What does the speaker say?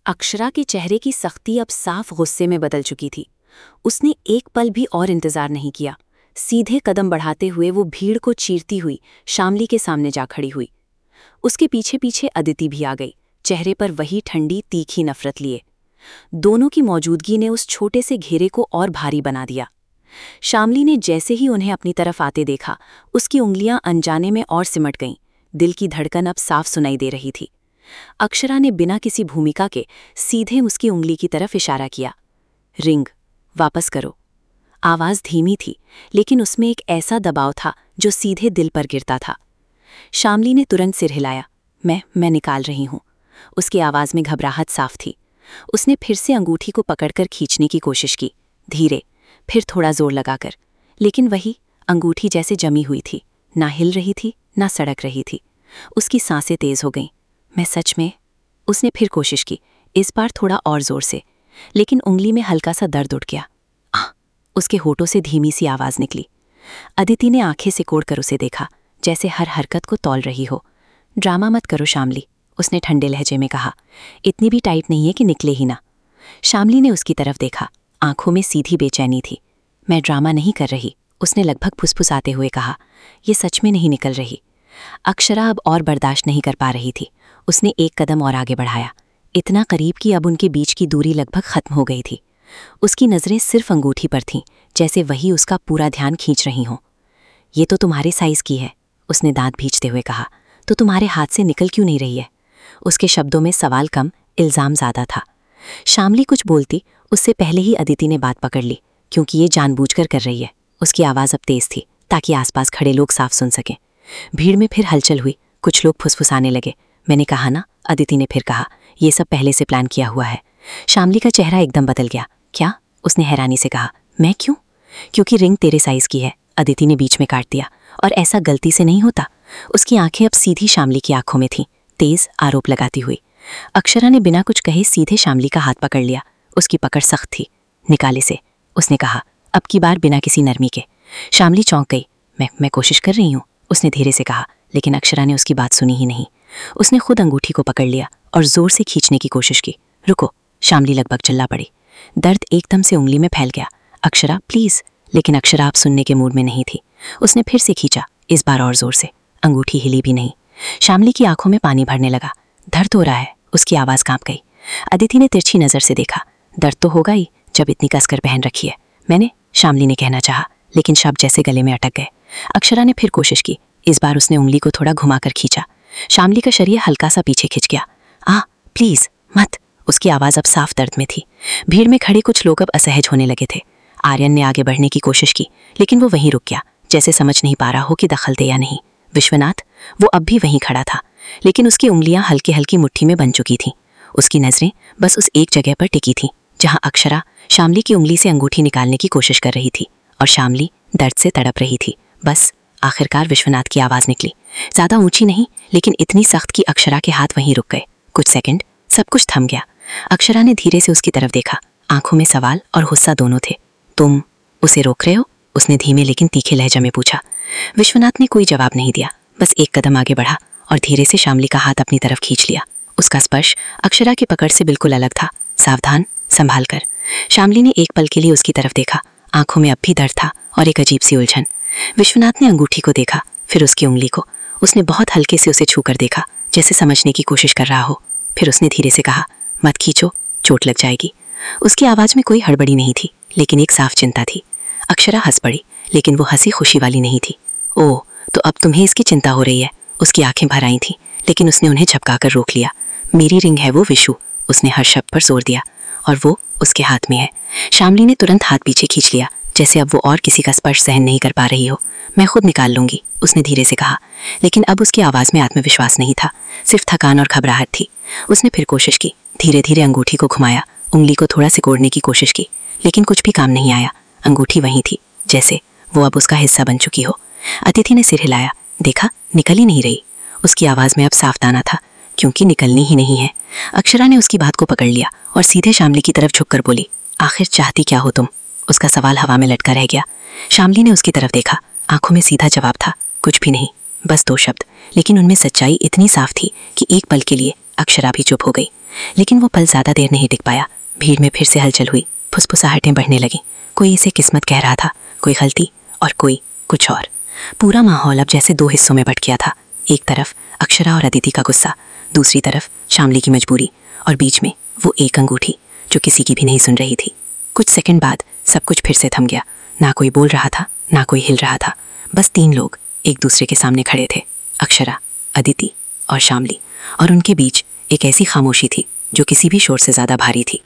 अक्षरा के चेहरे की सख्ती अब साफ गुस्से में बदल चुकी थी। उसने एक पल भी और इंतजार नहीं किया। सीधे कदम बढ़ाते हुए वो भीड़ को चीरती हुई शामली के सामने जा खड़ी हुई। उसके पीछे पीछे अदिति भी आ गई, चेहरे पर वही ठंडी तीखी नफरत लिए। दोनों की मौजूदगी ने उस छोटे से घेरे को और भारी बना दिया। शामली ने जैसे ही उन्हें अपनी तरफ आते देखा, उसकी उंगलियां अनजाने में और सिमट गईं। दिल की धड़कन अब साफ सुनाई दे रही थी। अक्षरा ने बिना किसी भूमिका के सीधे उसकी उंगली की तरफ इशारा किया। रिंग वापस करो। आवाज धीमी थी, लेकिन उसमें एक ऐसा दबाव था जो सीधे दिल पर गिरता था। शामली ने तुरंत सिर हिलाया। मैं निकाल रही हूं। उसकी आवाज में घबराहट साफ थी। उसने फिर से अंगूठी को पकड़कर खींचने की कोशिश की, धीरे, फिर थोड़ा जोर लगाकर, लेकिन वही अंगूठी जैसे जमी हुई थी, ना हिल रही थी ना सड़क रही थी। उसकी सांसें तेज हो गईं। मैं सच में। उसने फिर कोशिश की, इस बार थोड़ा और जोर से, लेकिन उंगली में हल्का सा दर्द उठ गया। उसके होठों से धीमी सी आवाज निकली। अदिति ने आंखें सिकोड़कर उसे देखा, जैसे हर हरकत को तौल रही हो। ड्रामा मत करो शामली, उसने ठंडे लहजे में कहा। इतनी भी टाइट नहीं है कि निकले ही ना। शामली ने उसकी तरफ देखा, आंखों में सीधी बेचैनी थी। मैं ड्रामा नहीं कर रही, उसने लगभग फुसफुसाते हुए कहा। ये सच में नहीं निकल रही। अक्षरा अब और बर्दाश्त नहीं कर पा रही थी। उसने एक कदम और आगे बढ़ाया, इतना करीब कि अब उनके बीच की दूरी लगभग खत्म हो गई थी। उसकी नज़रें सिर्फ अंगूठी पर थीं, जैसे वही उसका पूरा ध्यान खींच रही हों। ये तो तुम्हारे साइज की है, उसने दांत भींचते हुए कहा। तो तुम्हारे हाथ से निकल क्यों नहीं रही है? उसके शब्दों में सवाल कम, इल्जाम ज़्यादा था। शामली कुछ बोलती, उससे पहले ही अदिति ने बात पकड़ ली, क्योंकि ये जानबूझकर कर रही है। उसकी आवाज़ अब तेज थी, ताकि आसपास खड़े लोग साफ सुन सकें। भीड़ में फिर हलचल हुई, कुछ लोग फुसफुसाने लगे। मैंने कहा ना, अदिति ने फिर कहा, यह सब पहले से प्लान किया हुआ है। शामली का चेहरा एकदम बदल गया। क्या? उसने हैरानी से कहा। मैं क्यों? क्योंकि रिंग तेरे साइज की है, अदिति ने बीच में काट दिया। और ऐसा गलती से नहीं होता। उसकी आंखें अब सीधी शामली की आंखों में थीं, तेज आरोप लगाती हुई। अक्षरा ने बिना कुछ कहे सीधे शामली का हाथ पकड़ लिया। उसकी पकड़ सख्त थी। निकाले से, उसने कहा, अब की बार बिना किसी नरमी के। शामली चौंक गई। मैं कोशिश कर रही हूँ, उसने धीरे से कहा, लेकिन अक्षरा ने उसकी बात सुनी ही नहीं। उसने खुद अंगूठी को पकड़ लिया और जोर से खींचने की कोशिश की। रुको, शामली लगभग चिल्ला पड़ी। दर्द एकदम से उंगली में फैल गया। अक्षरा प्लीज। लेकिन अक्षरा अब सुनने के मूड में नहीं थी। उसने फिर से खींचा, इस बार और जोर से। अंगूठी हिली भी नहीं। शामली की आंखों में पानी भरने लगा। दर्द हो रहा है, उसकी आवाज कांप गई। अदिति ने तिरछी नजर से देखा। दर्द तो होगा ही, जब इतनी कसकर पहन रखी है। मैंने, शामली ने कहना चाहा, लेकिन शब्द जैसे गले में अटक गए। अक्षरा ने फिर कोशिश की। इस बार उसने उंगली को थोड़ा घुमाकर खींचा। शामली का शरीर हल्का सा पीछे खिंच गया। प्लीज मत। उसकी आवाज अब साफ दर्द में थी। भीड़ में खड़े कुछ लोग अब असहज होने लगे थे। आर्यन ने आगे बढ़ने की कोशिश की, लेकिन वो वहीं रुक गया, जैसे समझ नहीं पा रहा हो कि दखल दे या नहीं। विश्वनाथ, वो अब भी वहीं खड़ा था, लेकिन उसकी उंगलियां हल्की हल्की मुट्ठी में बन चुकी थीं। उसकी नजरें बस उस एक जगह पर टिकी थीं, जहां अक्षरा शामली की उंगली से अंगूठी निकालने की कोशिश कर रही थी, और शामली दर्द से तड़प रही थी। बस आखिरकार विश्वनाथ की आवाज निकली। ज्यादा ऊंची नहीं, लेकिन इतनी सख्त कि अक्षरा के हाथ वहीं रुक गए। कुछ सेकंड सब कुछ थम गया। अक्षरा ने धीरे से उसकी तरफ देखा। आंखों में सवाल और गुस्सा दोनों थे। तुम उसे रोक रहे हो? उसने धीमे लेकिन तीखे लहजे में पूछा। विश्वनाथ ने कोई जवाब नहीं दिया, बस एक कदम आगे बढ़ा और धीरे से शामली का हाथ अपनी तरफ खींच लिया। उसका स्पर्श अक्षरा की पकड़ से बिल्कुल अलग था। सावधान, संभाल कर। शामली ने एक पल के लिए उसकी तरफ देखा। आंखों में अब भी दर्द था और एक अजीब सी उलझन। विश्वनाथ ने अंगूठी को देखा, फिर उसकी उंगली को। उसने बहुत हल्के से उसे छूकर देखा, जैसे समझने की कोशिश कर रहा हो। फिर उसने धीरे से कहा, मत खींचो, चोट लग जाएगी। उसकी आवाज में कोई हड़बड़ी नहीं थी, लेकिन एक साफ चिंता थी। अक्षरा हंस पड़ी, लेकिन वो हंसी खुशी वाली नहीं थी। ओह, तो अब तुम्हें इसकी चिंता हो रही है? उसकी आंखें भर आई थीं, लेकिन उसने उन्हें झपकाकर रोक लिया। मेरी रिंग है वो विशु, उसने हर शब्द पर जोर दिया, और वो उसके हाथ में है। शामली ने तुरंत हाथ पीछे खींच लिया, जैसे अब वो और किसी का स्पर्श सहन नहीं कर पा रही हो। मैं खुद निकाल लूंगी, उसने धीरे से कहा, लेकिन अब उसकी आवाज में आत्मविश्वास नहीं था, सिर्फ थकान और घबराहट थी। उसने फिर कोशिश की, धीरे धीरे अंगूठी को घुमाया, उंगली को थोड़ा सिकोड़ने की कोशिश की, लेकिन कुछ भी काम नहीं आया। अंगूठी वहीं थी, जैसे वो अब उसका हिस्सा बन चुकी हो। अतिथि ने सिर हिलाया। देखा, निकल ही नहीं रही। उसकी आवाज में अब साफ दाना था, क्योंकि निकलनी ही नहीं है। अक्षरा ने उसकी बात को पकड़ लिया और सीधे शामली की तरफ झुककर बोली, आखिर चाहती क्या हो तुम? उसका सवाल हवा में लटका रह गया। शामली ने उसकी तरफ देखा। आंखों में सीधा जवाब था, कुछ भी नहीं, बस दो शब्द, लेकिन उनमें सच्चाई इतनी साफ थी कि एक पल के लिए अक्षरा भी चुप हो गई। लेकिन वो पल ज़्यादा देर नहीं टिक पाया। भीड़ में फिर से हलचल हुई, फुसफुसाहटें बढ़ने लगीं। कोई इसे किस्मत कह रहा था, कोई गलती और कोई कुछ और। पूरा माहौल अब जैसे दो हिस्सों में बट गया था। एक तरफ अक्षरा और अदिति का गुस्सा, दूसरी तरफ शामली की मजबूरी, और बीच में वो एक अंगूठी जो किसी की भी नहीं सुन रही थी। कुछ सेकंड बाद सब कुछ फिर से थम गया। ना कोई बोल रहा था, ना कोई हिल रहा था। बस तीन लोग एक दूसरे के सामने खड़े थे, अक्षरा, अदिति और शामली, और उनके बीच एक ऐसी खामोशी थी जो किसी भी शोर से ज़्यादा भारी थी।